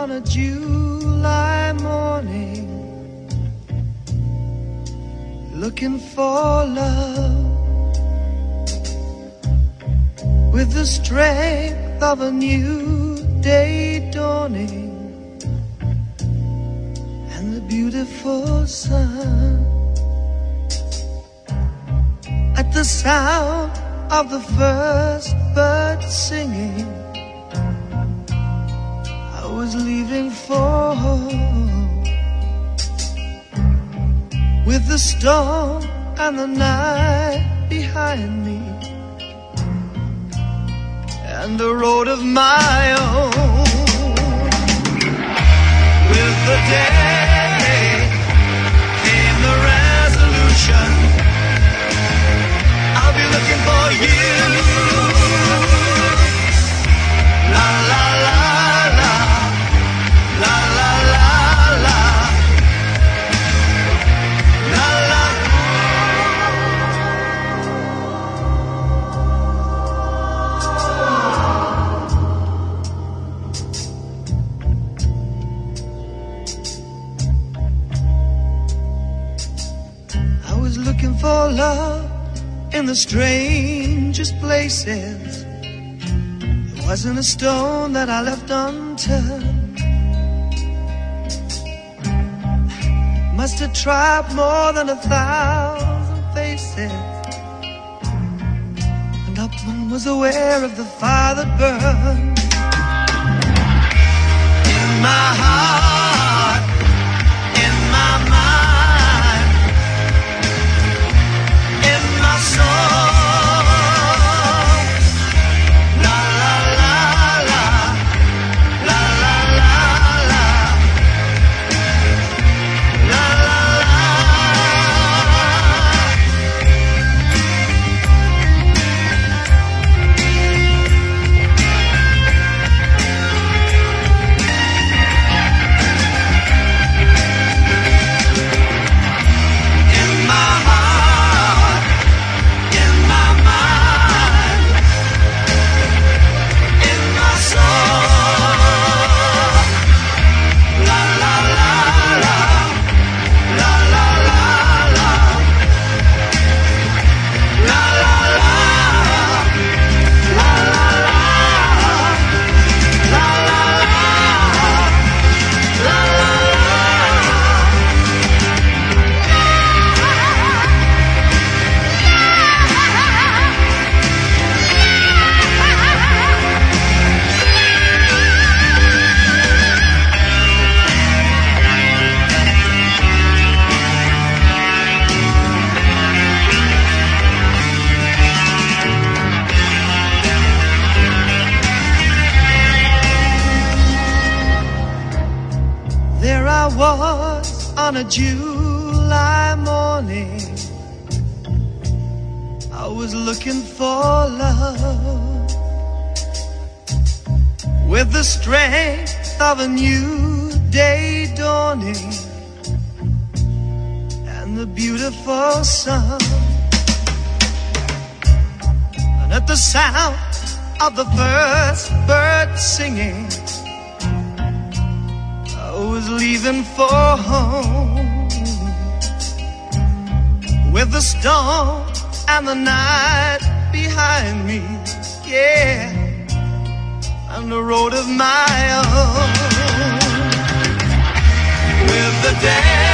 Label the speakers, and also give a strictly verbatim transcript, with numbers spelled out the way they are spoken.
Speaker 1: on a July morning, looking for love with the strength of a new day dawning and the beautiful sun. At the sound of the first bird singing, I was leaving for home, with the storm and the night behind me, and a road of my own. With the day came the resolution, I'll be looking for you. La la la la, la la la la, la la. I was looking for love in the strangest places. There wasn't a stone that I left unturned. Must have tried more than a thousand faces, and not one was aware of the fire that burned in my heart, in my mind, in my soul. La la la la, la la la la, la la la. In my heart, in my mind, in my soul. La la la la, la la la la, la la la, la la la, la la la, la la la. There I was on a July morning, I was looking for love with the strength of a new day dawning and the beautiful sun. And at the sound of the first bird singing, I was leaving for home, with the storm and the night behind me, yeah, and a road of my own. With the day